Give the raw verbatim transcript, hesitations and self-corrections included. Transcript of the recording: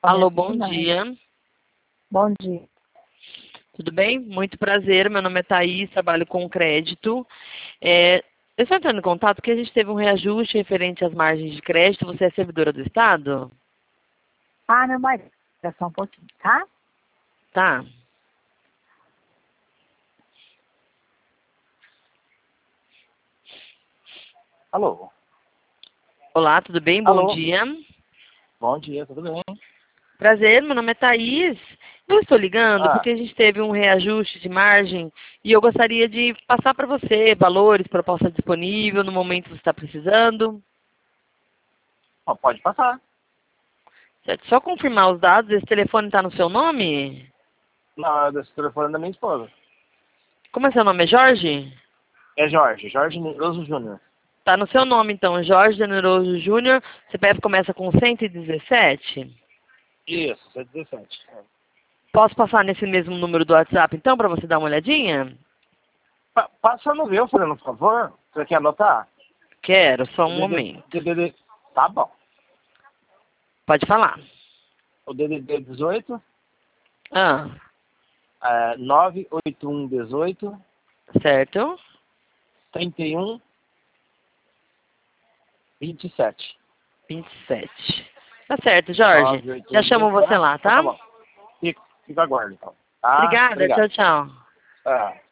Alô, bom dia. Bom dia. Tudo bem? Muito prazer, meu nome é Thaís, trabalho com crédito. É, eu estou entrando em contato porque a gente teve um reajuste referente às margens de crédito. Você é servidora do Estado? Ah, meu marido. Espera só um pouquinho, tá? Tá. Alô? Olá, tudo bem? Bom Alô? dia. Bom dia, tudo bem? Prazer, meu nome é Thaís. Eu estou ligando Ah, porque a gente teve um reajuste de margem e eu gostaria de passar para você valores, proposta disponível no momento que você está precisando. ó, pode passar. Certo? Só confirmar os dados, esse telefone está no seu nome? Não, é desse telefone da minha esposa. Como é seu nome? É Jorge? É Jorge, Jorge Negroso Júnior. Tá no seu nome, então, Jorge Generoso Júnior. C P F começa com cento e dezessete. Isso, cento e dezessete. Posso passar nesse mesmo número do WhatsApp, então, para você dar uma olhadinha? Pa passa no meu, fazendo por favor. Você quer anotar? Quero, só O um D D momento. D D D. Tá bom. Pode falar. O D D D dezoito, Ah, é, nove oito um dezoito, certo? trinta e um, vinte e sete. vinte e sete. Tá certo, Jorge. nove oito Já um chamo dezoito. você Ah, lá, então tá? tá bom. Fica, fica aguardo, então. Tá? Obrigada, Obrigado. tchau, tchau. Ah.